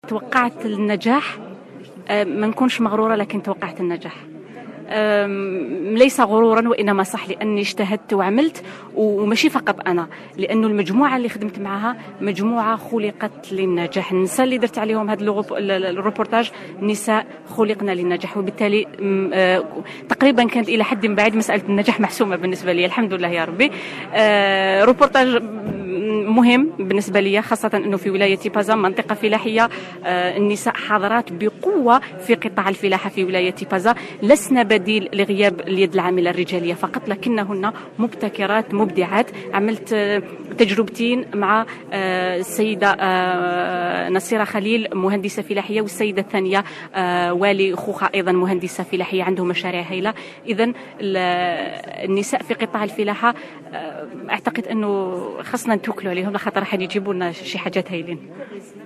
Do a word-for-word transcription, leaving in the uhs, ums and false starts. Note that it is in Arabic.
توقعت النجاح، ما نكونش مغرورة لكن توقعت النجاح. ليس غرورا وإنما صح، لأني اجتهدت وعملت، وماشي فقط أنا، لأنه المجموعة اللي خدمت معها مجموعة خلقت للنجاح. النساء اللي درت عليهم هذا الروبورتاج نساء خلقنا للنجاح، وبالتالي تقريبا كانت إلى حد بعيد مسألة النجاح محسومة بالنسبة لي، الحمد لله يا ربي. روبورتاج مهم بالنسبة لي، خاصة أنه في ولاية بازا منطقة فلاحية، النساء حاضرات بقوة في قطاع الفلاحة في ولاية بازا. لسنا بديل لغياب اليد العاملة الرجالية فقط، لكنهن مبتكرات مبدعات. عملت تجربتين مع السيدة نصيرة خليل مهندسة فلاحية، والسيدة الثانية والي خوخة أيضا مهندسة فلاحية، عندهم مشاريع هائلة. إذن النساء في قطاع الفلاحة أعتقد أنه خصنا نتوكلوا عليهم، لخاطر راح يجيبوا لنا شي حاجات هايلين.